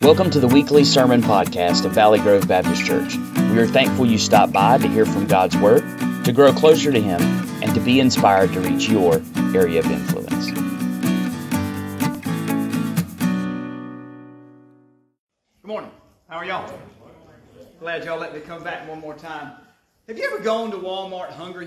Welcome to the weekly sermon podcast of Valley Grove Baptist Church. We are thankful you stopped by to hear from God's Word, to grow closer to Him, and to be inspired to reach your area of influence. Good morning. How are y'all? Glad y'all let me come back one more time. Have you ever gone to Walmart hungry?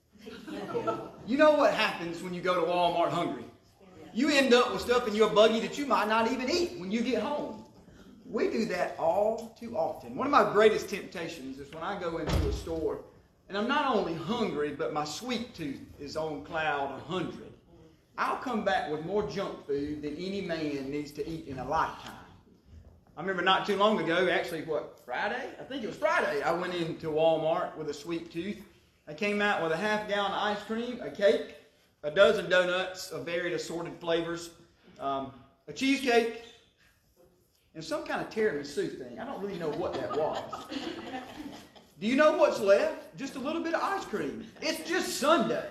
You know what happens when you go to Walmart hungry? You end up with stuff in your buggy that you might not even eat when you get home. We do that all too often. One of my greatest temptations is when I go into a store and I'm not only hungry, but my sweet tooth is on cloud 100. I'll come back with more junk food than any man needs to eat in a lifetime. I remember not too long ago, actually, Friday? I think it was Friday, I went into Walmart with a sweet tooth. I came out with a half-gallon of ice cream, a cake, a dozen donuts of varied assorted flavors, a cheesecake, and some kind of tiramisu thing. I don't really know what that was. Do you know what's left? Just a little bit of ice cream. It's just Sunday.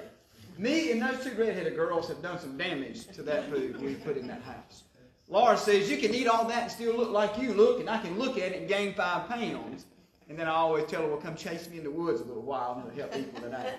Me and those two redheaded girls have done some damage to that food we put in that house. Laura says, you can eat all that and still look like you look, and I can look at it and gain 5 pounds. And then I always tell her, well, come chase me in the woods a little while and it'll help equal it out.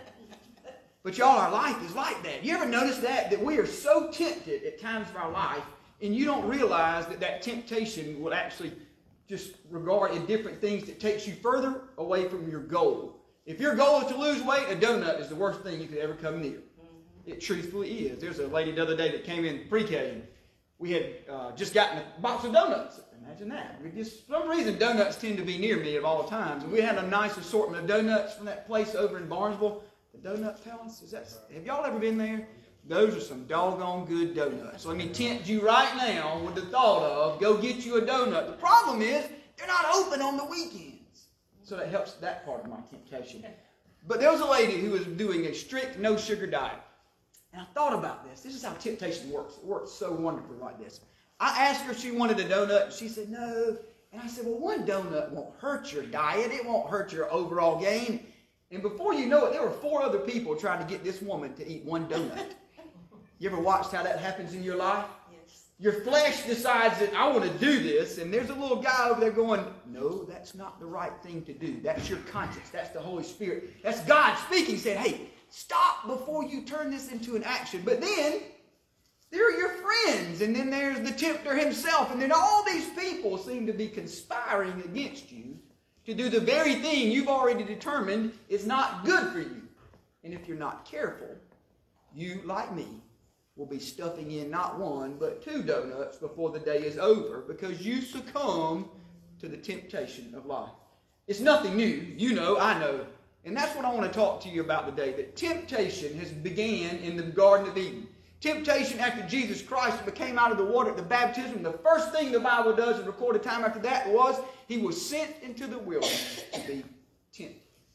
But y'all, our life is like that. You ever notice that we are so tempted at times of our life, and you don't realize that temptation will actually just regard in different things that takes you further away from your goal. If your goal is to lose weight, a donut is the worst thing you could ever come near. It truthfully is. There's a lady the other day that came in pre-K. We had just gotten a box of donuts. Imagine that. For some reason, donuts tend to be near me at all times. And we had a nice assortment of donuts from that place over in Barnesville. The Donut Palace. Have y'all ever been there? Those are some doggone good donuts. So let me tempt you right now with the thought of, go get you a donut. The problem is, they're not open on the weekends. So that helps that part of my temptation. But there was a lady who was doing a strict no-sugar diet. And I thought about this. This is how temptation works. It works so wonderfully like this. I asked her if she wanted a donut, and she said no. And I said, well, one donut won't hurt your diet. It won't hurt your overall gain. And before you know it, there were 4 other people trying to get this woman to eat one donut. You ever watched how that happens in your life? Yes. Your flesh decides that I want to do this, and there's a little guy over there going, no, that's not the right thing to do. That's your conscience. That's the Holy Spirit. That's God speaking, saying, hey, stop before you turn this into an action. But then, there are your friends, and then there's the tempter himself, and then all these people seem to be conspiring against you to do the very thing you've already determined is not good for you. And if you're not careful, you, like me, will be stuffing in not 1, but 2 donuts before the day is over because you succumb to the temptation of life. It's nothing new. You know, I know. And that's what I want to talk to you about today, that temptation has began in the Garden of Eden. Temptation after Jesus Christ came out of the water at the baptism. The first thing the Bible does in recorded time after that was he was sent into the wilderness to be tempted.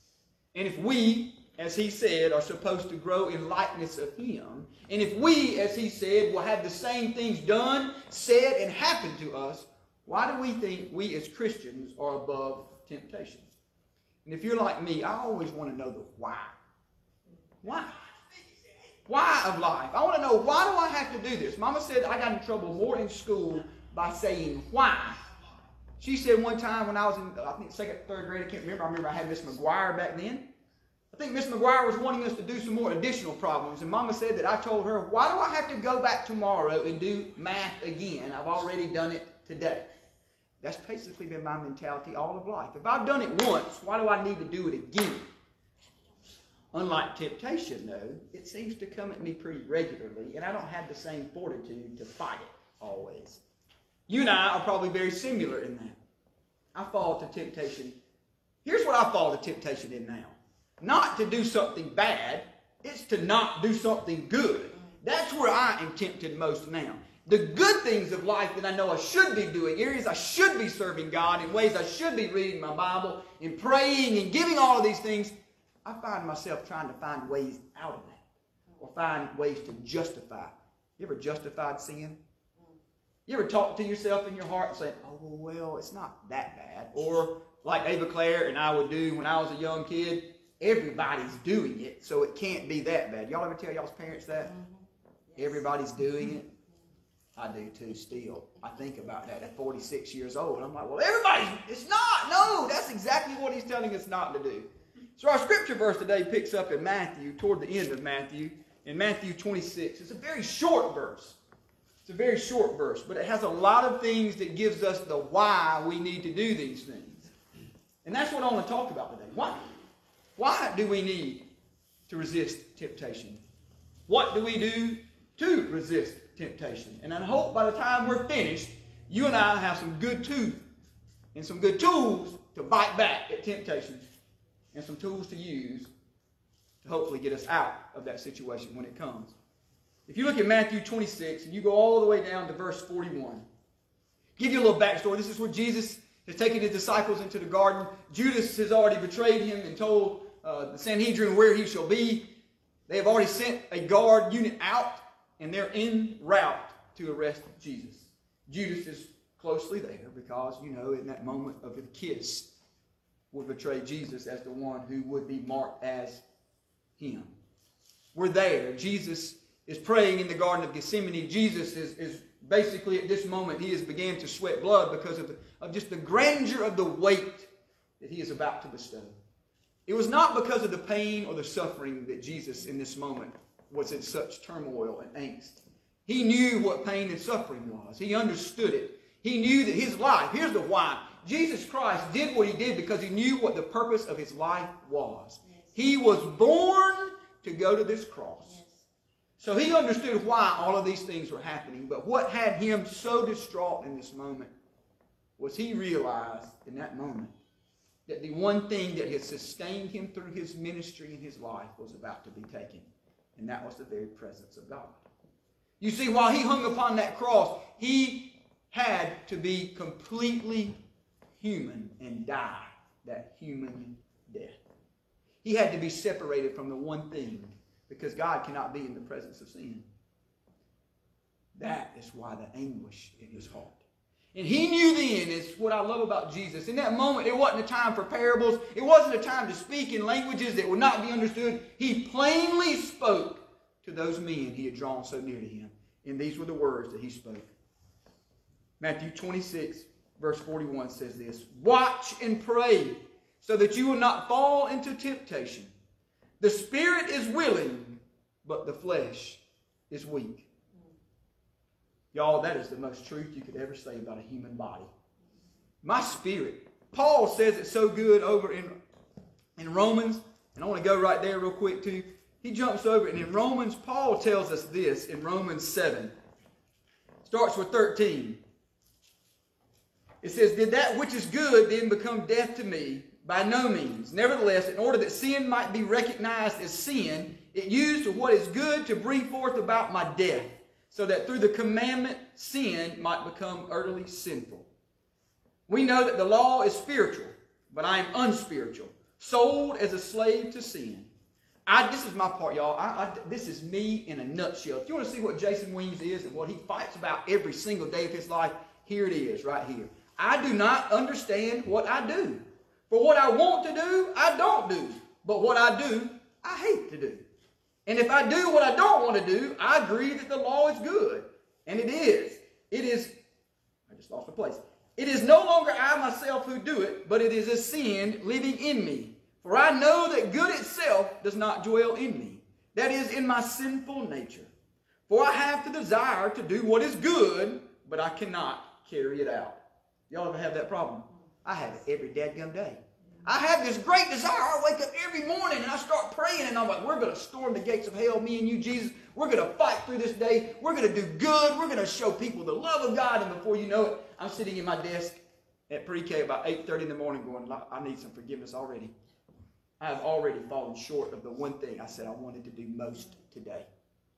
And if we, as he said, are supposed to grow in likeness of him, and if we, as he said, will have the same things done, said, and happen to us, why do we think we as Christians are above temptation? And if you're like me, I always want to know the why. Why? Why of life? I want to know, why do I have to do this? Mama said I got in trouble more in school by saying why. She said one time when I was in, I think 2nd, 3rd grade, I can't remember. I remember I had Miss McGuire back then. I think Miss McGuire was wanting us to do some more additional problems. And Mama said that I told her, why do I have to go back tomorrow and do math again? I've already done it today. That's basically been my mentality all of life. If I've done it once, why do I need to do it again? Unlike temptation, though, it seems to come at me pretty regularly, and I don't have the same fortitude to fight it always. You and I are probably very similar in that. I fall to temptation. Here's what I fall to temptation in now. Not to do something bad, it's to not do something good. That's where I am tempted most now. The good things of life that I know I should be doing, areas I should be serving God, in ways I should be reading my Bible, and praying, and giving all of these things, I find myself trying to find ways out of that, or find ways to justify. You ever justified sin? You ever talk to yourself in your heart and say, oh, well, it's not that bad. Or like Ava Claire and I would do when I was a young kid, everybody's doing it, so it can't be that bad. Y'all ever tell y'all's parents that? Everybody's doing it. I do too still. I think about that at 46 years old. I'm like, well, it's not. No, that's exactly what he's telling us not to do. So our scripture verse today picks up in Matthew, toward the end of Matthew, in Matthew 26. It's a very short verse. It's a very short verse, but it has a lot of things that gives us the why we need to do these things. And that's what I want to talk about today. Why? Why do we need to resist temptation? What do we do to resist temptation? And I hope by the time we're finished, you and I have some good tools and some good tools to bite back at temptation and some tools to use to hopefully get us out of that situation when it comes. If you look at Matthew 26 and you go all the way down to verse 41, give you a little backstory. This is where Jesus has taken his disciples into the garden. Judas has already betrayed him and told the Sanhedrin where he shall be. They have already sent a guard unit out, and they're en route to arrest Jesus. Judas is closely there because, you know, in that moment of the kiss, would betray Jesus as the one who would be marked as him. We're there. Jesus is praying in the Garden of Gethsemane. Jesus is basically at this moment, he has began to sweat blood because of just the grandeur of the weight that he is about to bestow. It was not because of the pain or the suffering that Jesus in this moment was in such turmoil and angst. He knew what pain and suffering was. He understood it. He knew that his life, here's the why. Jesus Christ did what he did because he knew what the purpose of his life was. Yes. He was born to go to this cross. Yes. So he understood why all of these things were happening. But what had him so distraught in this moment was he realized in that moment that the one thing that had sustained him through his ministry and his life was about to be taken. And that was the very presence of God. You see, while he hung upon that cross, he had to be completely human and die that human death. He had to be separated from the one thing because God cannot be in the presence of sin. That is why the anguish in his heart. And he knew then, is what I love about Jesus. In that moment, it wasn't a time for parables. It wasn't a time to speak in languages that would not be understood. He plainly spoke to those men he had drawn so near to him. And these were the words that he spoke. Matthew 26, verse 41 says this, "Watch and pray so that you will not fall into temptation. The spirit is willing, but the flesh is weak." Y'all, that is the most truth you could ever say about a human body. My spirit. Paul says it so good over in Romans, and I want to go right there real quick too. He jumps over it, and in Romans, Paul tells us this in Romans 7. Starts with 13. It says, "Did that which is good then become death to me? By no means. Nevertheless, in order that sin might be recognized as sin, it used what is good to bring forth about my death, so that through the commandment sin might become utterly sinful. We know that the law is spiritual, but I am unspiritual, sold as a slave to sin." This is my part, y'all. This is me in a nutshell. If you want to see what Jason Weems is and what he fights about every single day of his life, here it is, right here. I do not understand what I do. For what I want to do, I don't do. But what I do, I hate to do. And if I do what I don't want to do, I agree that the law is good. And it is. I just lost my place. "It is no longer I myself who do it, but it is a sin living in me. For I know that good itself does not dwell in me, that is, in my sinful nature. For I have the desire to do what is good, but I cannot carry it out." Y'all ever have that problem? I have it every dadgum day. I have this great desire. I wake up every morning and I start praying, and I'm like, we're going to storm the gates of hell, me and you, Jesus. We're going to fight through this day. We're going to do good. We're going to show people the love of God. And before you know it, I'm sitting in my desk at pre-K about 8:30 in the morning going, I need some forgiveness already. I have already fallen short of the one thing I said I wanted to do most today.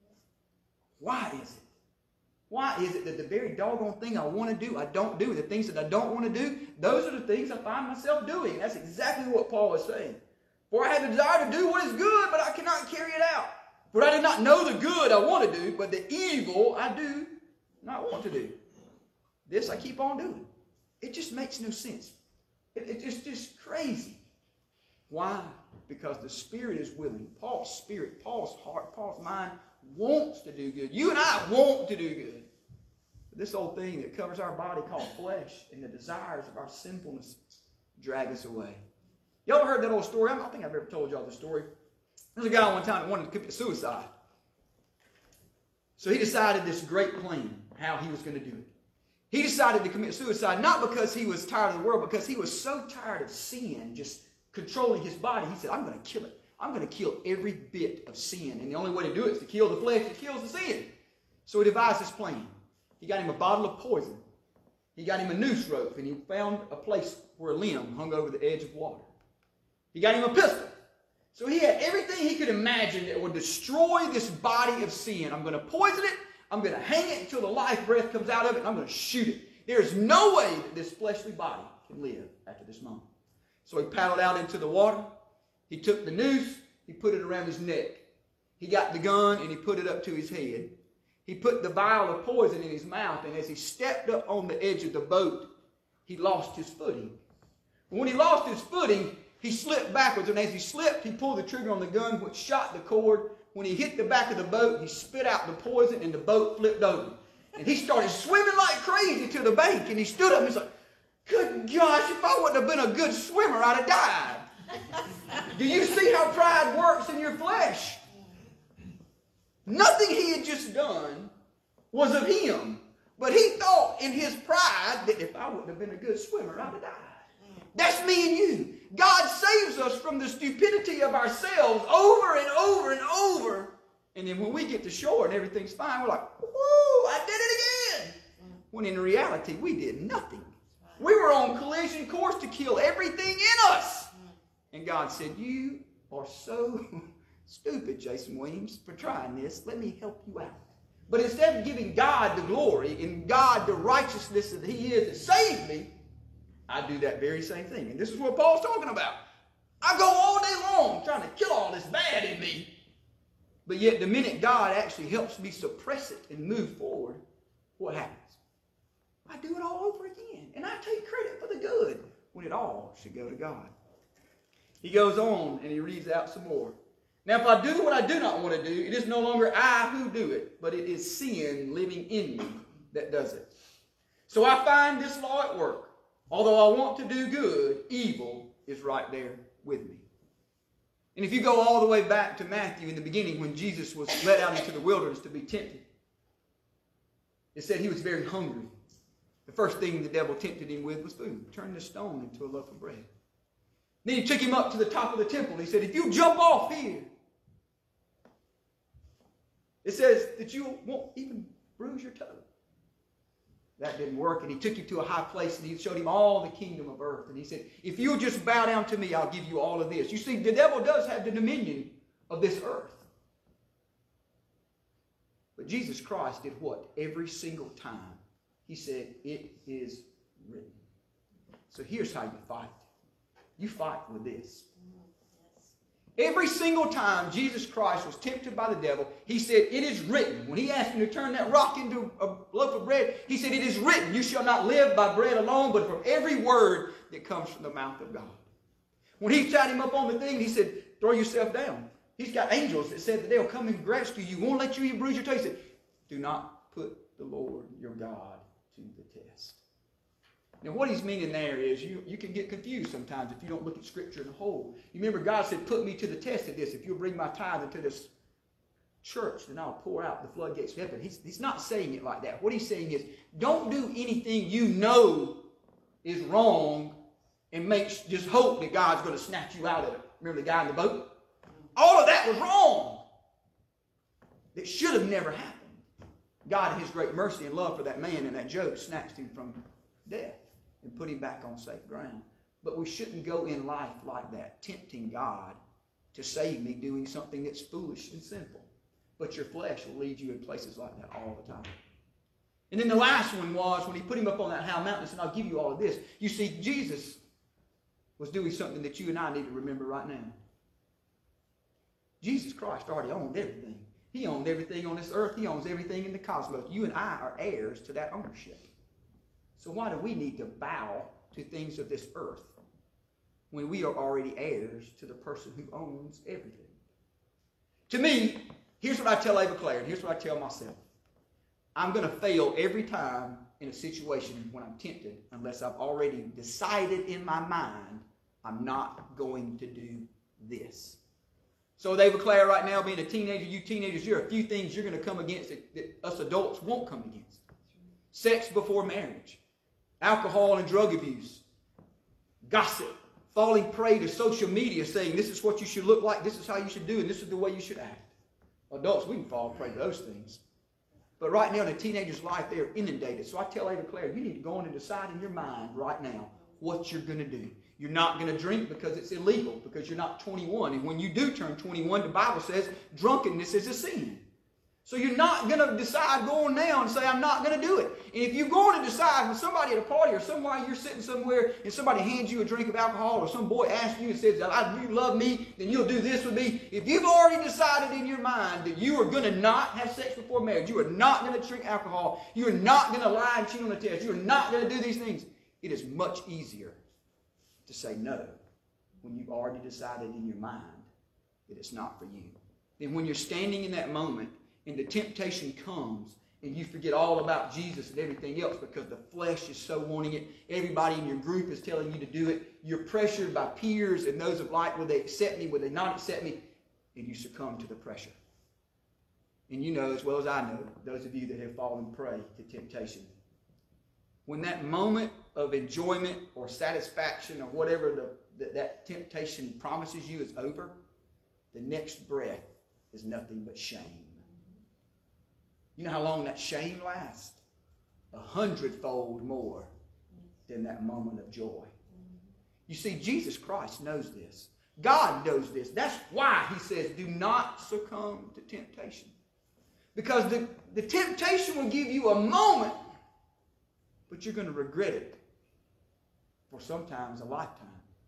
Why is it? Why is it that the very doggone thing I want to do, I don't do? The things that I don't want to do, those are the things I find myself doing. And that's exactly what Paul is saying. "For I have the desire to do what is good, but I cannot carry it out. For I do not know the good I want to do, but the evil I do not want to do. This I keep on doing." It just makes no sense. It's just crazy. Why? Because the spirit is willing. Paul's spirit, Paul's heart, Paul's mind wants to do good. You and I want to do good. this old thing that covers our body called flesh and the desires of our sinfulness drag us away. Y'all ever heard that old story? I don't think I've ever told y'all the story. There was a guy one time that wanted to commit suicide. So he decided this great plan, how he was going to do it. He decided to commit suicide, not because he was tired of the world, because he was so tired of sin just controlling his body. He said, I'm going to kill it. I'm going to kill every bit of sin. And the only way to do it is to kill the flesh that kills the sin. So he devised this plan. He got him a bottle of poison. He got him a noose rope, and he found a place where a limb hung over the edge of water. He got him a pistol. So he had everything he could imagine that would destroy this body of sin. I'm going to poison it. I'm going to hang it until the life breath comes out of it, and I'm going to shoot it. There is no way that this fleshly body can live after this moment. So he paddled out into the water. He took the noose. He put it around his neck. He got the gun, and he put it up to his head. He put the vial of poison in his mouth, and as he stepped up on the edge of the boat, he lost his footing. When he lost his footing, he slipped backwards, and as he slipped, he pulled the trigger on the gun, which shot the cord. When he hit the back of the boat, he spit out the poison, and the boat flipped over. And he started swimming like crazy to the bank, and he stood up and he's like, good gosh, if I wouldn't have been a good swimmer, I'd have died. Do you see how pride works in your flesh? Nothing he had just done was of him. But he thought in his pride that if I wouldn't have been a good swimmer, I'd have died. That's me and you. God saves us from the stupidity of ourselves over and over and over. And then when we get to shore and everything's fine, we're like, woo, I did it again. When in reality, we did nothing. We were on collision course to kill everything in us. And God said, you are so stupid, Jason Williams, for trying this. Let me help you out. But instead of giving God the glory and God the righteousness that he is that saved me, I do that very same thing. And this is what Paul's talking about. I go all day long trying to kill all this bad in me. But yet the minute God actually helps me suppress it and move forward, what happens? I do it all over again. And I take credit for the good when it all should go to God. He goes on and he reads out some more. Now, if I do what I do not want to do, it is no longer I who do it, but it is sin living in me that does it. So I find this law at work. Although I want to do good, evil is right there with me. And if you go all the way back to Matthew in the beginning when Jesus was led out into the wilderness to be tempted, it said he was very hungry. The first thing the devil tempted him with was food. Turn the stone into a loaf of bread. Then he took him up to the top of the temple. He said, if you jump off here, it says that you won't even bruise your toe. That didn't work, and he took him to a high place, and he showed him all the kingdom of earth. And he said, if you'll just bow down to me, I'll give you all of this. You see, the devil does have the dominion of this earth. But Jesus Christ did what? Every single time. He said, it is written. So here's how you fight. You fight with this. Every single time Jesus Christ was tempted by the devil, he said, it is written. When he asked him to turn that rock into a loaf of bread, he said, it is written, you shall not live by bread alone, but from every word that comes from the mouth of God. When he tied him up on the thing, he said, throw yourself down. He's got angels that said that they'll come and rescue you. Won't let you even bruise your toe. He said, do not put the Lord your God to the test. Now, what he's meaning there is you can get confused sometimes if you don't look at Scripture in a whole. You remember God said, put me to the test of this. If you'll bring my tithe into this church, then I'll pour out the floodgates of heaven. He's not saying it like that. What he's saying is, don't do anything you know is wrong and just hope that God's going to snatch you out of it. Remember the guy in the boat? All of that was wrong. It should have never happened. God, in his great mercy and love for that man and that joke, snatched him from death and put him back on safe ground. But we shouldn't go in life like that, tempting God to save me, doing something that's foolish and sinful. But your flesh will lead you in places like that all the time. And then the last one was when he put him up on that high mountain and said, I'll give you all of this. You see, Jesus was doing something that you and I need to remember right now. Jesus Christ already owned everything. He owned everything on this earth. He owns everything in the cosmos. You and I are heirs to that ownership. So why do we need to bow to things of this earth when we are already heirs to the person who owns everything? To me, here's what I tell Ava Claire, and here's what I tell myself. I'm going to fail every time in a situation when I'm tempted unless I've already decided in my mind I'm not going to do this. So they declare right now, being a teenager, you teenagers, there are a few things you're going to come against that us adults won't come against. Sex before marriage, alcohol and drug abuse, gossip, falling prey to social media saying this is what you should look like, this is how you should do, and this is the way you should act. Adults, we can fall prey to those things. But right now in a teenager's life, they are inundated. So I tell Ava Claire, you need to go on and decide in your mind right now what you're going to do. You're not going to drink because it's illegal, because you're not 21. And when you do turn 21, the Bible says drunkenness is a sin. So you're not going to decide going now and say, I'm not going to do it. And if you're going to decide when somebody at a party or somewhere you're sitting somewhere and somebody hands you a drink of alcohol or some boy asks you and says, you love me, then you'll do this with me. If you've already decided in your mind that you are going to not have sex before marriage, you are not going to drink alcohol, you are not going to lie and cheat on the test, you are not going to do these things, it is much easier to say no when you've already decided in your mind that it's not for you. Then when you're standing in that moment and the temptation comes and you forget all about Jesus and everything else because the flesh is so wanting it, everybody in your group is telling you to do it, you're pressured by peers and those of like, will they accept me, will they not accept me, and you succumb to the pressure. And you know as well as I know, those of you that have fallen prey to temptation, when that moment of enjoyment or satisfaction or whatever that temptation promises you is over, the next breath is nothing but shame. You know how long that shame lasts? 100-fold more than that moment of joy. You see, Jesus Christ knows this. God knows this. That's why he says, do not succumb to temptation. Because the temptation will give you a moment, but you're going to regret it for sometimes a lifetime.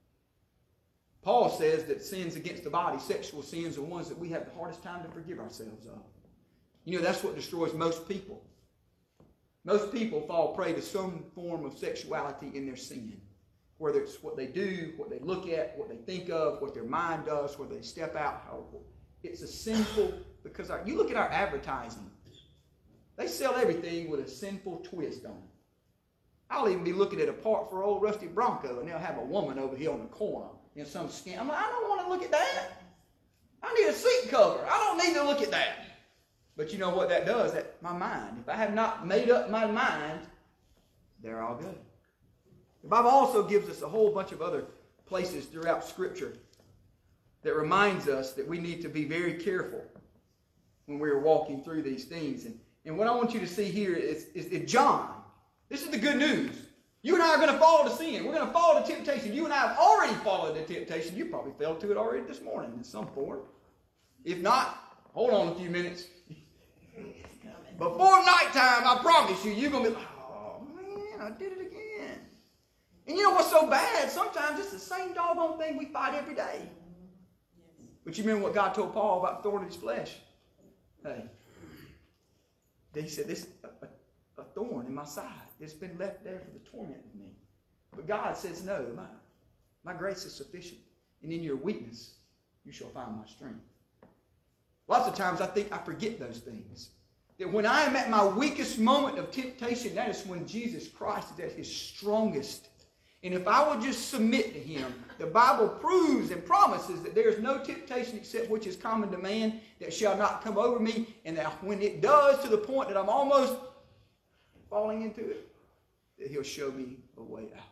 Paul says that sins against the body, sexual sins, are ones that we have the hardest time to forgive ourselves of. You know, that's what destroys most people. Most people fall prey to some form of sexuality in their sin. Whether it's what they do, what they look at, what they think of, what their mind does, whether they step out. It's a sinful, because you look at our advertising. They sell everything with a sinful twist on it. I'll even be looking at a part for old Rusty Bronco, and they'll have a woman over here on the corner in some skin. I'm like, I don't want to look at that. I need a seat cover. I don't need to look at that. But you know what that does? That my mind. If I have not made up my mind, there I'll go. The Bible also gives us a whole bunch of other places throughout Scripture that reminds us that we need to be very careful when we're walking through these things. And what I want you to see here is John. This is the good news. You and I are going to fall to sin. We're going to fall to temptation. You and I have already fallen to temptation. You probably fell to it already this morning in some form. If not, hold on a few minutes. Before nighttime, I promise you, you're going to be like, oh, man, I did it again. And you know what's so bad? Sometimes it's the same doggone thing we fight every day. But you remember what God told Paul about the thorn in his flesh? Hey, he said, this a thorn in my side. It's been left there for the torment of me. But God says, no, my grace is sufficient. And in your weakness, you shall find my strength. Lots of times I think I forget those things. That when I am at my weakest moment of temptation, that is when Jesus Christ is at his strongest. And if I will just submit to him, the Bible proves and promises that there is no temptation except which is common to man that shall not come over me. And that when it does, to the point that I'm almost falling into it, that he'll show me a way out.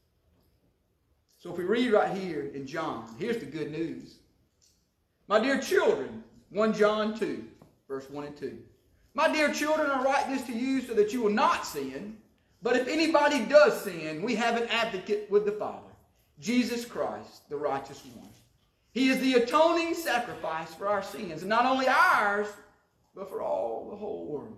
So if we read right here in John, here's the good news. My dear children, 1 John 2, verse 1 and 2. My dear children, I write this to you so that you will not sin. But if anybody does sin, we have an advocate with the Father, Jesus Christ, the righteous one. He is the atoning sacrifice for our sins, and not only ours, but for all the whole world.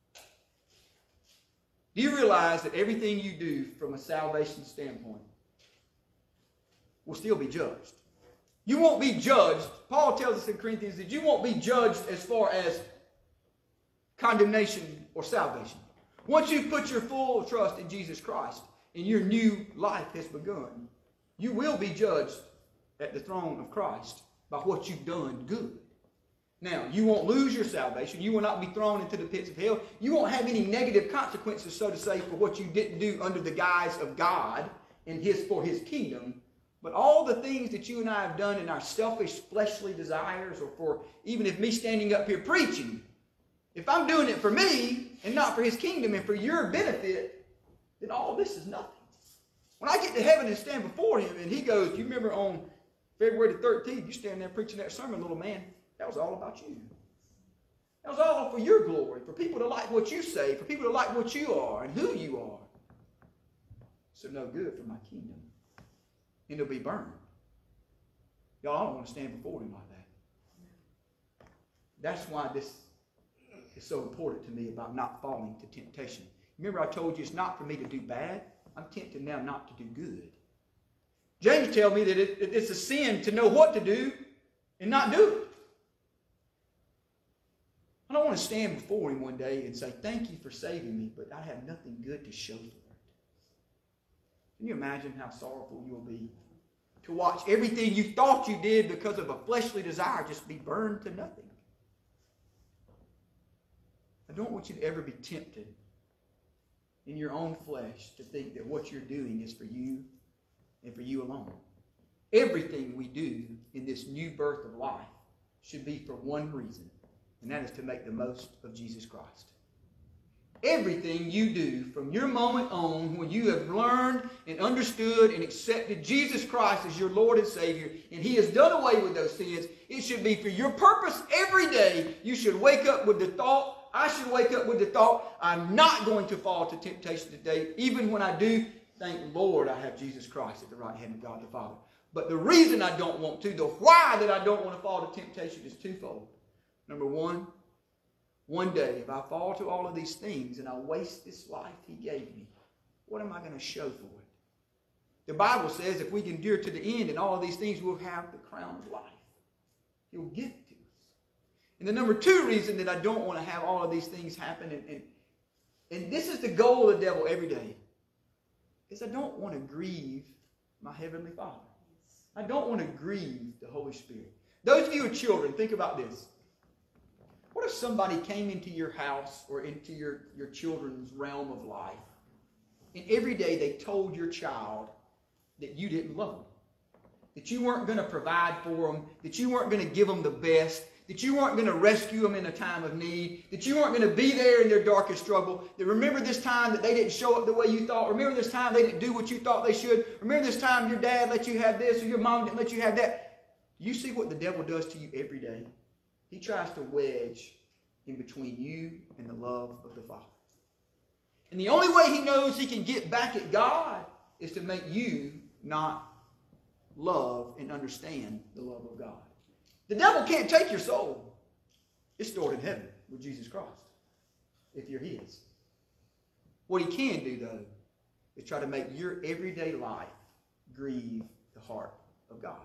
Do you realize that everything you do from a salvation standpoint will still be judged? You won't be judged. Paul tells us in Corinthians that you won't be judged as far as condemnation or salvation. Once you've put your full trust in Jesus Christ and your new life has begun, you will be judged at the throne of Christ by what you've done good. Now, you won't lose your salvation. You will not be thrown into the pits of hell. You won't have any negative consequences, so to say, for what you didn't do under the guise of God and for His kingdom. But all the things that you and I have done in our selfish, fleshly desires, or for even if me standing up here preaching, if I'm doing it for me and not for His kingdom and for your benefit, then all this is nothing. When I get to heaven and stand before Him and He goes, you remember on February the 13th, you stand there preaching that sermon, little man, that was all about you. That was all for your glory, for people to like what you say, for people to like what you are and who you are. So no good for my kingdom. And it'll be burned. Y'all, I don't want to stand before Him like that. That's why this is so important to me about not falling to temptation. Remember I told you it's not for me to do bad. I'm tempted now not to do good. James tells me that it's a sin to know what to do and not do it. I don't want to stand before Him one day and say, thank you for saving me, but I have nothing good to show for it. Can you imagine how sorrowful you will be to watch everything you thought you did because of a fleshly desire just be burned to nothing? I don't want you to ever be tempted in your own flesh to think that what you're doing is for you and for you alone. Everything we do in this new birth of life should be for one reason, and that is to make the most of Jesus Christ. Everything you do from your moment on when you have learned and understood and accepted Jesus Christ as your Lord and Savior, and He has done away with those sins, it should be for your purpose every day. You should wake up with the thought, I should wake up with the thought, I'm not going to fall to temptation today. Even when I do, thank the Lord I have Jesus Christ at the right hand of God the Father. But the reason I don't want to, the why that I don't want to fall to temptation is twofold. Number one day, if I fall to all of these things and I waste this life He gave me, what am I going to show for it? The Bible says if we can endure to the end and all of these things, we'll have the crown of life. He'll give it to us. And the number two reason that I don't want to have all of these things happen, and this is the goal of the devil every day, is I don't want to grieve my Heavenly Father. I don't want to grieve the Holy Spirit. Those of you who are children, think about this. What if somebody came into your house or into your children's realm of life, and every day they told your child that you didn't love them, that you weren't going to provide for them, that you weren't going to give them the best, that you weren't going to rescue them in a time of need, that you weren't going to be there in their darkest struggle, that remember this time that they didn't show up the way you thought, remember this time they didn't do what you thought they should, remember this time your dad let you have this or your mom didn't let you have that. You see what the devil does to you every day? He tries to wedge in between you and the love of the Father. And the only way he knows he can get back at God is to make you not love and understand the love of God. The devil can't take your soul. It's stored in heaven with Jesus Christ, if you're His. What he can do, though, is try to make your everyday life grieve the heart of God.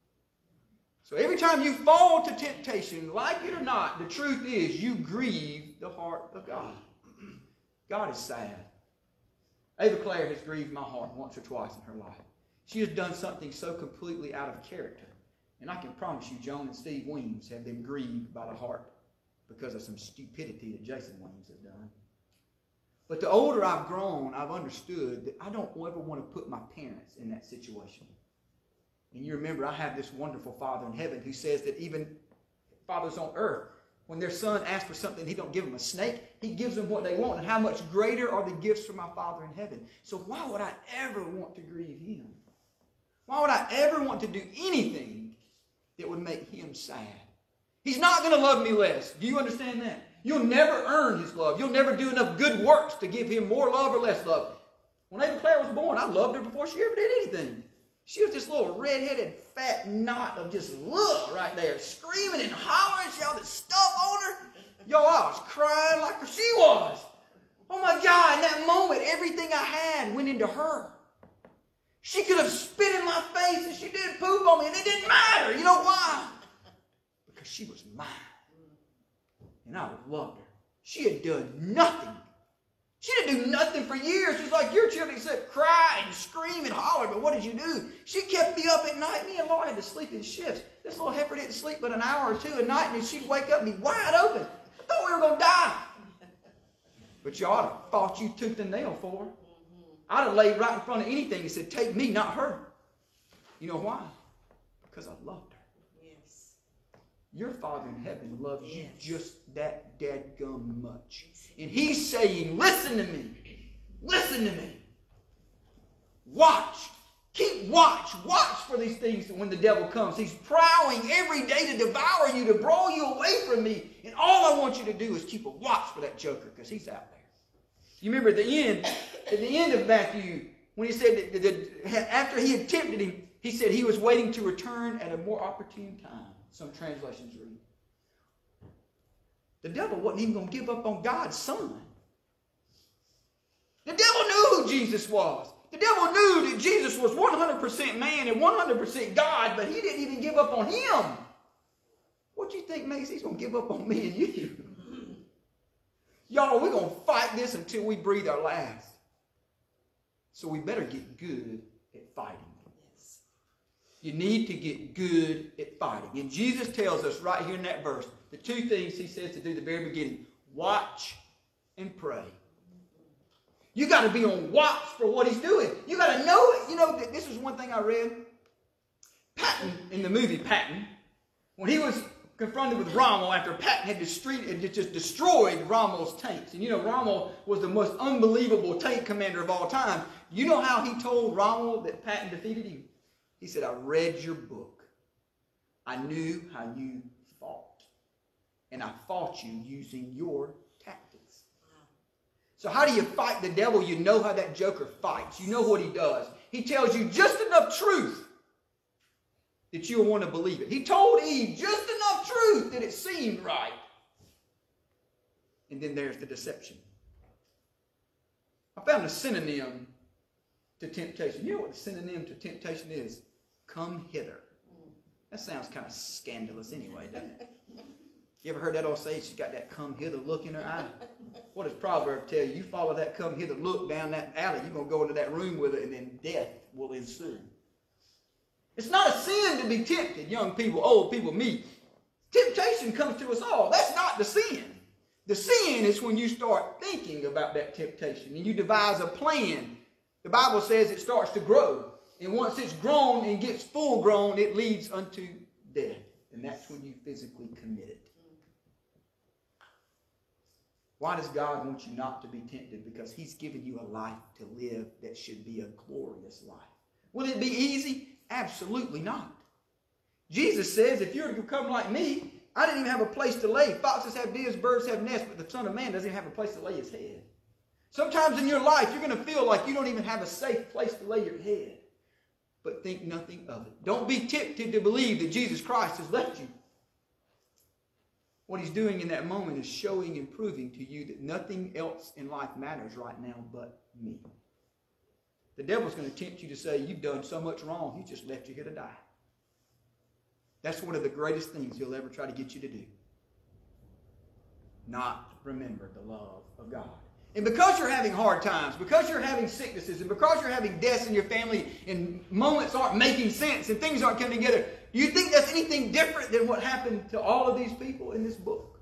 So every time you fall to temptation, like it or not, the truth is you grieve the heart of God. God is sad. Ava Claire has grieved my heart once or twice in her life. She has done something so completely out of character. And I can promise you, Joan and Steve Weems have been grieved by the heart because of some stupidity that Jason Weems has done. But the older I've grown, I've understood that I don't ever want to put my parents in that situation. And you remember, I have this wonderful Father in heaven who says that even fathers on earth, when their son asks for something, He don't give them a snake. He gives them what they want. And how much greater are the gifts from my Father in heaven? So why would I ever want to grieve Him? Why would I ever want to do anything that would make Him sad? He's not going to love me less. Do you understand that? You'll never earn His love. You'll never do enough good works to give Him more love or less love. When Ava Claire was born, I loved her before she ever did anything. She was this little red-headed fat knot of just love right there, screaming and hollering. She had all this stuff on her. Yo, I was crying like she was. Oh my God, in that moment, everything I had went into her. She could have spit in my face and she did poop on me and it didn't matter. You know why? Because she was mine. And I loved her. She had done nothing. She didn't do nothing for years. Just like your children except cry and scream and and hollered, but what did you do? She kept me up at night. Me and Laura had to sleep in shifts. This little heifer didn't sleep but an hour or two a night, and she'd wake up and be wide open. I thought we were going to die. But you ought to have fought you tooth and nail for her. I'd have laid right in front of anything and said, take me, not her. You know why? Because I loved her. Yes. Your Father in heaven loves you just that dadgum much. And He's saying, listen to me. Listen to me. Watch. Keep watch. Watch for these things when the devil comes. He's prowling every day to devour you, to draw you away from me. And all I want you to do is keep a watch for that joker, because he's out there. You remember at the end of Matthew, when he said that after he had tempted him, he said he was waiting to return at a more opportune time. Some translations read. The devil wasn't even going to give up on God's Son. The devil knew who Jesus was. The devil knew that Jesus was 100% man and 100% God, but he didn't even give up on him. What do you think makes he's going to give up on me and you? Y'all, we're going to fight this until we breathe our last. So we better get good at fighting. Yes. You need to get good at fighting. And Jesus tells us right here in that verse, the two things he says to do at the very beginning: watch and pray. You got to be on watch for what he's doing. You got to know it. You know, this is one thing I read. Patton, in the movie Patton, when he was confronted with Rommel after Patton had just destroyed Rommel's tanks. And you know, Rommel was the most unbelievable tank commander of all time. You know how he told Rommel that Patton defeated him? He said, I read your book. I knew how you fought. And I fought you using your tactics. So how do you fight the devil? You know how that joker fights. You know what he does. He tells you just enough truth that you'll want to believe it. He told Eve just enough truth that it seemed right. And then there's the deception. I found a synonym to temptation. You know what the synonym to temptation is? Come hither. That sounds kind of scandalous anyway, doesn't it? You ever heard that old say? She's got that come hither look in her eye. What does Proverbs tell you? You follow that come hither look down that alley, you're going to go into that room with her, and then death will ensue. It's not a sin to be tempted, young people, old people, me. Temptation comes to us all. That's not the sin. The sin is when you start thinking about that temptation and you devise a plan. The Bible says it starts to grow. And once it's grown and gets full grown, it leads unto death. And that's when you physically commit it. Why does God want you not to be tempted? Because He's given you a life to live that should be a glorious life. Will it be easy? Absolutely not. Jesus says, if you're to become like me, I didn't even have a place to lay. Foxes have dens, birds have nests, but the Son of Man doesn't even have a place to lay his head. Sometimes in your life, you're going to feel like you don't even have a safe place to lay your head. But think nothing of it. Don't be tempted to believe that Jesus Christ has left you. What He's doing in that moment is showing and proving to you that nothing else in life matters right now but me. The devil's going to tempt you to say, you've done so much wrong, He just left you here to die. That's one of the greatest things he'll ever try to get you to do. Not remember the love of God. And because you're having hard times, because you're having sicknesses, and because you're having deaths in your family, and moments aren't making sense, and things aren't coming together, do you think that's anything different than what happened to all of these people in this book?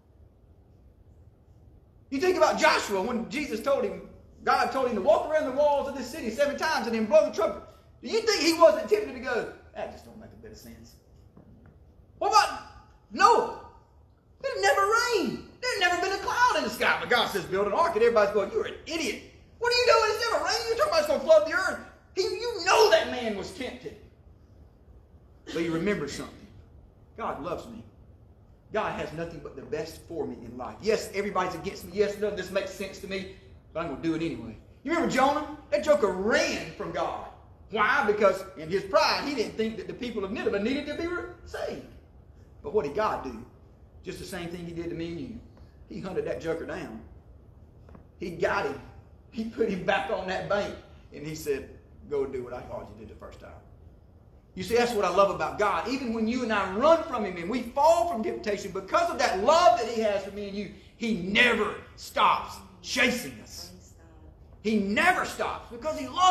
You think about Joshua when God told him to walk around the walls of this city 7 times and then blow the trumpet. Do you think he wasn't tempted to go, that just don't make a bit of sense? What about Noah? It never rained. There's never been a cloud in the sky. But God says, build an ark, and everybody's going, you're an idiot. What are you doing? It's never rained. You're talking about it's going to flood the earth. You know that man was tempted. But you remember something. God loves me. God has nothing but the best for me in life. Yes, everybody's against me. Yes, none of this makes sense to me. But I'm going to do it anyway. You remember Jonah? That joker ran from God. Why? Because in his pride, he didn't think that the people of Nineveh needed to be saved. But what did God do? Just the same thing He did to me and you. He hunted that joker down. He got him. He put him back on that bank. And He said, go and do what I called you to do the first time. You see, that's what I love about God. Even when you and I run from Him and we fall from temptation, because of that love that He has for me and you, He never stops chasing us. He never stops because He loves you.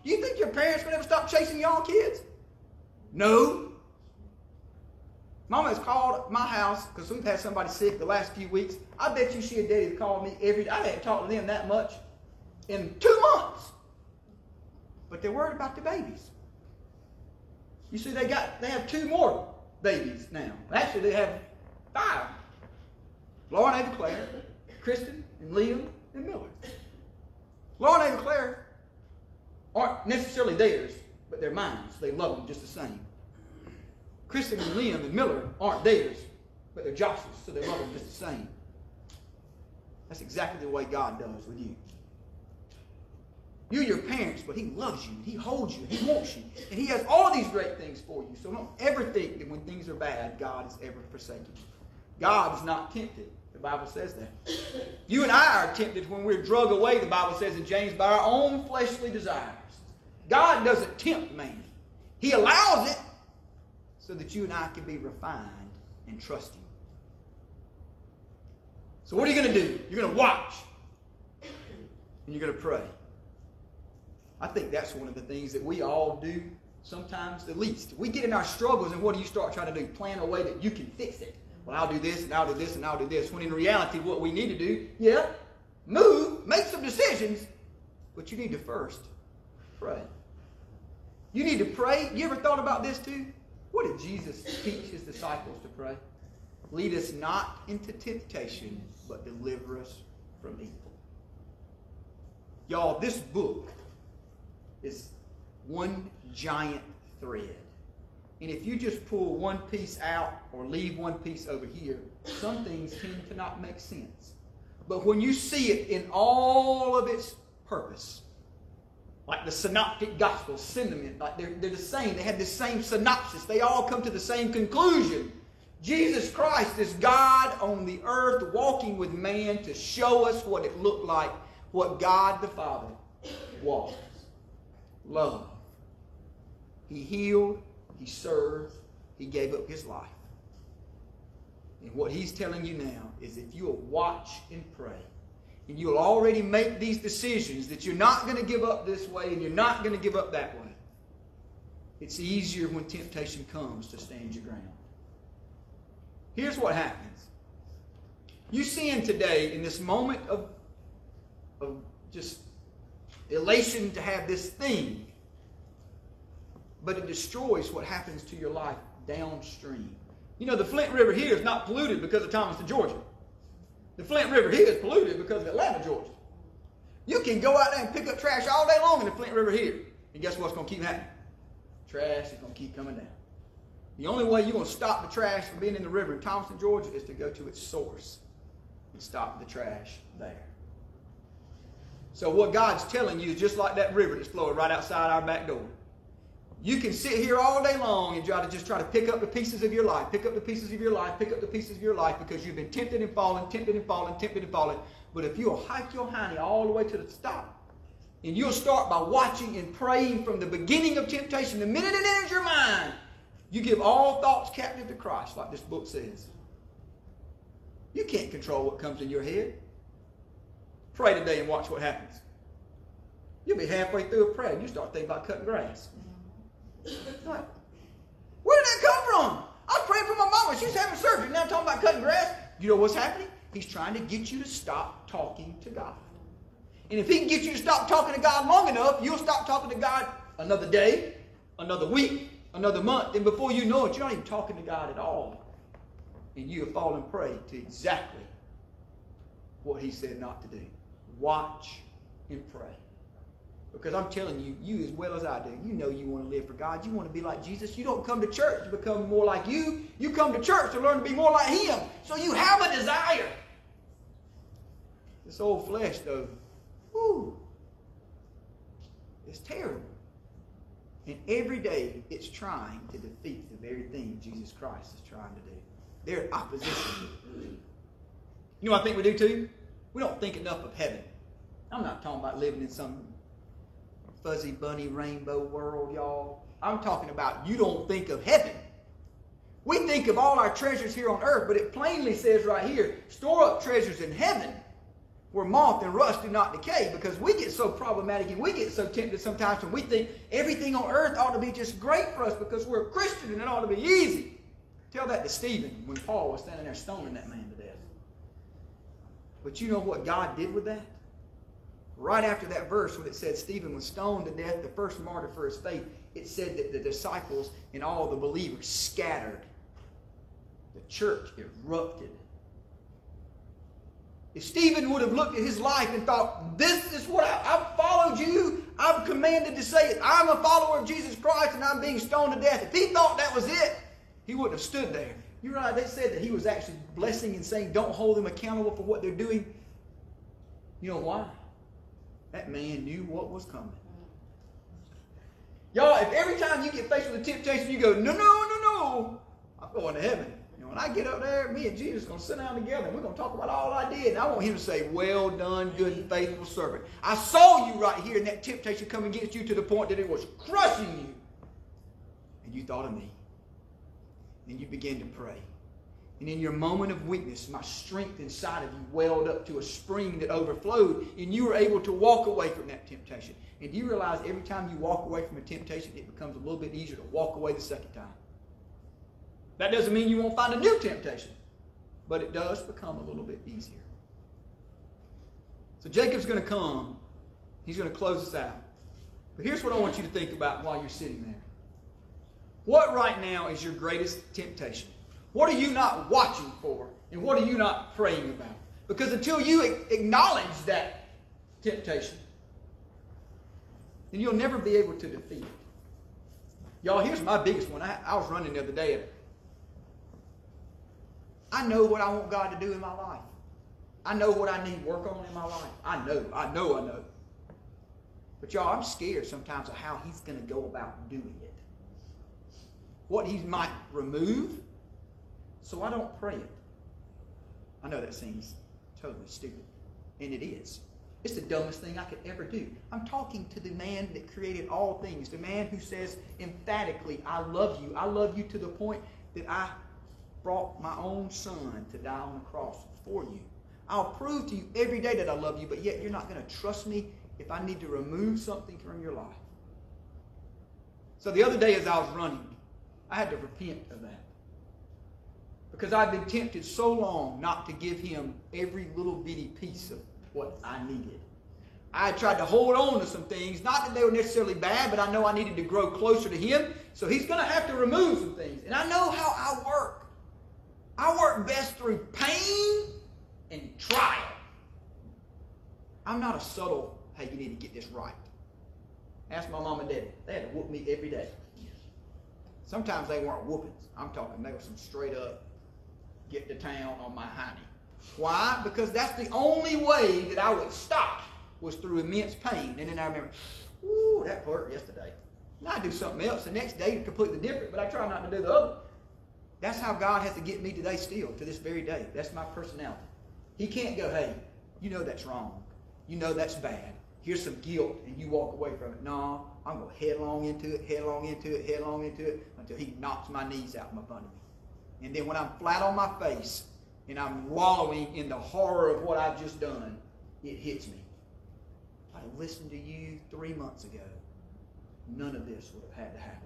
Do you think your parents would ever stop chasing y'all kids? No. Mama has called my house because we've had somebody sick the last few weeks. I bet you she and Daddy have called me every day. I haven't talked to them that much in 2 months. But they're worried about the babies. You see, they have 2 more babies now. Actually, they have 5. Laura and Ava Claire, Kristen and Liam and Miller. Laura and Ava Claire aren't necessarily theirs, but they're mine. So they love them just the same. Kristen and Liam and Miller aren't theirs, but they're Josh's, so they love them just the same. That's exactly the way God does with you. You're your parents, but He loves you, He holds you, He wants you, and He has all these great things for you. So don't ever think that when things are bad, God is ever forsaken you. God is not tempted. The Bible says that. You and I are tempted when we're drug away, the Bible says in James, by our own fleshly desires. God doesn't tempt man. He allows it so that you and I can be refined and trusting. So what are you going to do? You're going to watch. And you're going to pray. I think that's one of the things that we all do sometimes the least. We get in our struggles, and what do you start trying to do? Plan a way that you can fix it. Well, I'll do this, and I'll do this, and I'll do this. When in reality, what we need to do, move, make some decisions, but you need to first pray. You need to pray. You ever thought about this too? What did Jesus teach His disciples to pray? Lead us not into temptation, but deliver us from evil. Y'all, this book is one giant thread. And if you just pull one piece out or leave one piece over here, some things tend to not make sense. But when you see it in all of its purpose, like the synoptic gospels, sentiment, like they're the same. They have the same synopsis. They all come to the same conclusion. Jesus Christ is God on the earth walking with man to show us what it looked like, what God the Father was. Love. He healed, He served, He gave up His life. And what He's telling you now is if you'll watch and pray, and you'll already make these decisions that you're not going to give up this way and you're not going to give up that way, it's easier when temptation comes to stand your ground. Here's what happens. You sin today in this moment of just elation to have this thing, but it destroys what happens to your life downstream. You know, the Flint River here is not polluted because of Thomaston, Georgia. The Flint River here is polluted because of Atlanta, Georgia. You can go out there and pick up trash all day long in the Flint River here. And guess what's going to keep happening? Trash is going to keep coming down. The only way you're going to stop the trash from being in the river in Thomaston, Georgia is to go to its source and stop the trash there. So what God's telling you is just like that river that's flowing right outside our back door. You can sit here all day long and try to pick up the pieces of your life, pick up the pieces of your life, pick up the pieces of your life because you've been tempted and fallen, tempted and fallen, tempted and fallen. But if you'll hike your hiney all the way to the top, and you'll start by watching and praying from the beginning of temptation, the minute it enters your mind, you give all thoughts captive to Christ, like this book says. You can't control what comes in your head. Pray today and watch what happens. You'll be halfway through a prayer and you start thinking about cutting grass. Like, where did that come from? I was praying for my mama. She's having surgery. Now I'm talking about cutting grass. You know what's happening? He's trying to get you to stop talking to God. And if He can get you to stop talking to God long enough, you'll stop talking to God another day, another week, another month. And before you know it, you're not even talking to God at all. And you have fallen prey to exactly what He said not to do. Watch and pray. Because I'm telling you, you as well as I do, you know you want to live for God. You want to be like Jesus. You don't come to church to become more like you. You come to church to learn to be more like Him. So you have a desire. This old flesh, though, it's terrible. And every day it's trying to defeat the very thing Jesus Christ is trying to do. They're in opposition. You know what I think we do too? We don't think enough of heaven. I'm not talking about living in some fuzzy bunny rainbow world, y'all. I'm talking about you don't think of heaven. We think of all our treasures here on earth, but it plainly says right here, store up treasures in heaven where moth and rust do not decay, because we get so problematic and we get so tempted sometimes when we think everything on earth ought to be just great for us because we're a Christian and it ought to be easy. Tell that to Stephen when Paul was standing there stoning that man to death. But you know what God did with that? Right after that verse when it said Stephen was stoned to death, the first martyr for his faith, it said that the disciples and all the believers scattered. The church erupted. If Stephen would have looked at his life and thought, this is what I've followed you, I'm commanded to say it, I'm a follower of Jesus Christ and I'm being stoned to death. If he thought that was it, he wouldn't have stood there. You realize they said that he was actually blessing and saying, don't hold them accountable for what they're doing. You know why? That man knew what was coming. Y'all, if every time you get faced with a temptation, you go, no, I'm going to heaven. And when I get up there, me and Jesus are going to sit down together and we're going to talk about all I did. And I want him to say, well done, good and faithful servant. I saw you right here in that temptation come against you to the point that it was crushing you. And you thought of me. And you began to pray. And in your moment of weakness, my strength inside of you welled up to a spring that overflowed, and you were able to walk away from that temptation. And do you realize every time you walk away from a temptation, it becomes a little bit easier to walk away the second time? That doesn't mean you won't find a new temptation, but it does become a little bit easier. So Jacob's going to come. He's going to close us out. But here's what I want you to think about while you're sitting there. What right now is your greatest temptation? What are you not watching for? And what are you not praying about? Because until you acknowledge that temptation, then you'll never be able to defeat it. Y'all, here's my biggest one. I was running the other day. I know what I want God to do in my life. I know what I need work on in my life. I know. But y'all, I'm scared sometimes of how he's going to go about doing it. What he might remove, so I don't pray it. I know that seems totally stupid, and it is. It's the dumbest thing I could ever do. I'm talking to the man that created all things, the man who says emphatically, I love you. I love you to the point that I brought my own son to die on the cross for you. I'll prove to you every day that I love you, but yet you're not going to trust me if I need to remove something from your life. So the other day as I was running, I had to repent of that. Because I've been tempted so long not to give him every little bitty piece of what I needed. I tried to hold on to some things, not that they were necessarily bad, but I know I needed to grow closer to him, so he's going to have to remove some things. And I know how I work. I work best through pain and trial. I'm not a subtle, hey, you need to get this right. Ask my mom and daddy. They had to whoop me every day. Sometimes they weren't whoopings. I'm talking, they were some straight up, get to town on my hiney. Why? Because that's the only way that I would stop was through immense pain. And then I remember, ooh, that hurt yesterday. And I do something else the next day completely different, but I try not to do the other. That's how God has to get me today still, to this very day. That's my personality. He can't go, hey, you know that's wrong. You know that's bad. Here's some guilt, and you walk away from it. No, I'm going headlong into it, until he knocks my knees out from under me. And then when I'm flat on my face, and I'm wallowing in the horror of what I've just done, it hits me. If I'd have listened to you 3 months ago, none of this would have had to happen.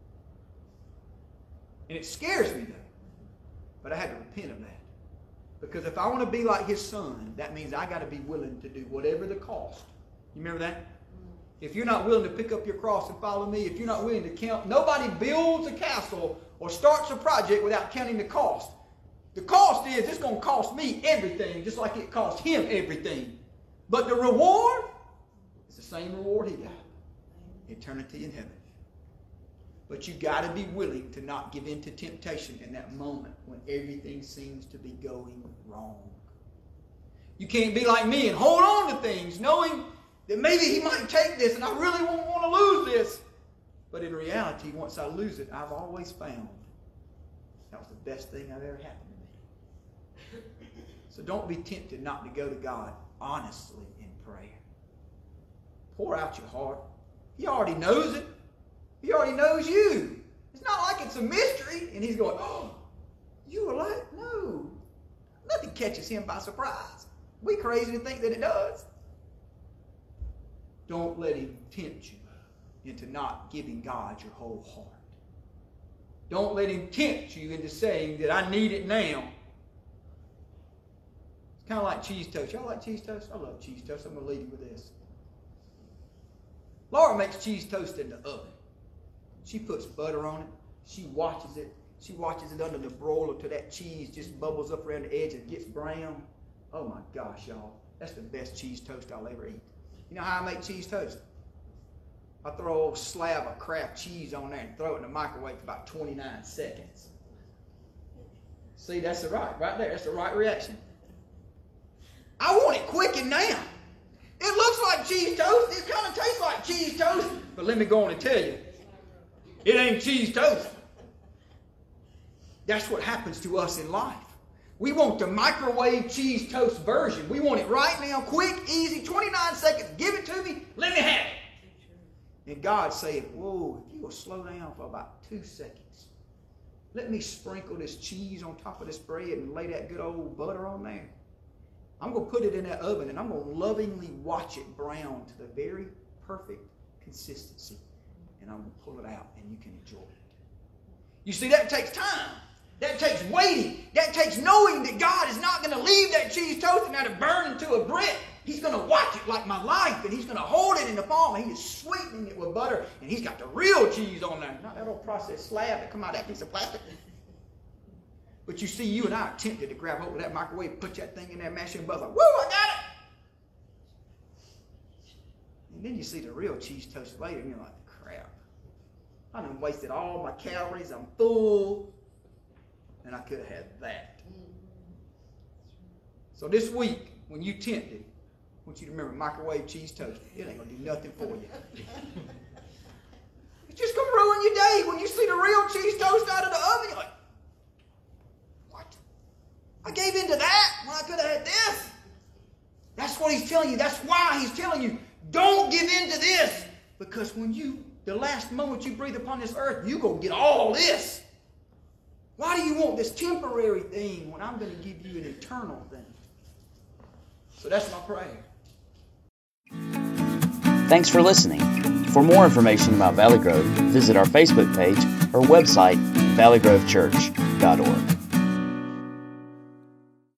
And it scares me, though. But I had to repent of that. Because if I want to be like his son, that means I got to be willing to do whatever the cost. You remember that? If you're not willing to pick up your cross and follow me, if you're not willing to count, nobody builds a castle or starts a project without counting the cost. The cost is it's going to cost me everything, just like it cost him everything. But the reward is the same reward he got. Eternity in heaven. But you got to be willing to not give in to temptation in that moment when everything seems to be going wrong. You can't be like me and hold on to things knowing that maybe he might take this and I really won't want to lose this. But in reality, once I lose it, I've always found that was the best thing that ever happened to me. So don't be tempted not to go to God honestly in prayer. Pour out your heart. He already knows it. He already knows you. It's not like it's a mystery. And he's going, oh, you were like, no. Nothing catches him by surprise. We crazy to think that it does. Don't let him tempt you into not giving God your whole heart. Don't let him tempt you into saying that I need it now. It's kind of like cheese toast. Y'all like cheese toast? I love cheese toast. I'm going to leave you with this. Laura makes cheese toast in the oven. She puts butter on it. She watches it. She watches it under the broiler till that cheese just bubbles up around the edge and gets brown. Oh my gosh, y'all. That's the best cheese toast I'll ever eat. You know how I make cheese toast? I throw a slab of Kraft cheese on there and throw it in the microwave for about 29 seconds. See, that's right there. That's the right reaction. I want it quick and now. It looks like cheese toast. It kind of tastes like cheese toast. But let me go on and tell you, it ain't cheese toast. That's what happens to us in life. We want the microwave cheese toast version. We want it right now, quick, easy, 29 seconds. Give it to me. Let me have it. And God's saying, whoa, if you will slow down for about 2 seconds, let me sprinkle this cheese on top of this bread and lay that good old butter on there. I'm going to put it in that oven and I'm going to lovingly watch it brown to the very perfect consistency. And I'm going to pull it out and you can enjoy it. You see, that takes time. That takes waiting. That takes knowing that God is not going to leave that cheese toast and let it burn into a brick. He's going to watch it like my life, and he's going to hold it in the palm, and he is sweetening it with butter, and he's got the real cheese on there, not that old processed slab that come out of that piece of plastic. But you see, you and I are tempted to grab hold of that microwave, put that thing in there, mash it, and buzz like, woo, I got it! And then you see the real cheese toast later, and you're like, crap. I done wasted all my calories, I'm full. And I could have had that. So this week, when you tempted, I want you to remember microwave cheese toast. It ain't going to do nothing for you. It's just going to ruin your day. When you see the real cheese toast out of the oven, you're like, what? I gave in to that when I could have had this. That's what he's telling you. That's why he's telling you, don't give in to this. Because when the last moment you breathe upon this earth, you're going to get all this. Why do you want this temporary thing when I'm going to give you an eternal thing? So that's my prayer. Thanks for listening. For more information about Valley Grove, visit our Facebook page or website, valleygrovechurch.org.